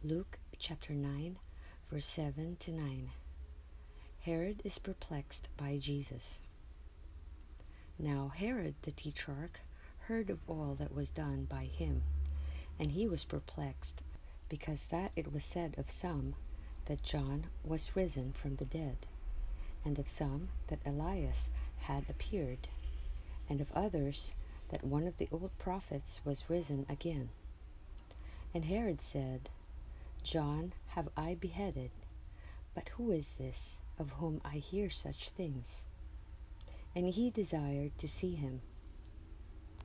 Luke chapter 9, verse 7 to 9. Herod is perplexed by Jesus. Now Herod the Tetrarch heard of all that was done by him, and he was perplexed, because that it was said of some that John was risen from the dead, and of some that Elias had appeared, and of others that one of the old prophets was risen again. And Herod said, John have I beheaded, but who is this of whom I hear such things? And he desired to see him,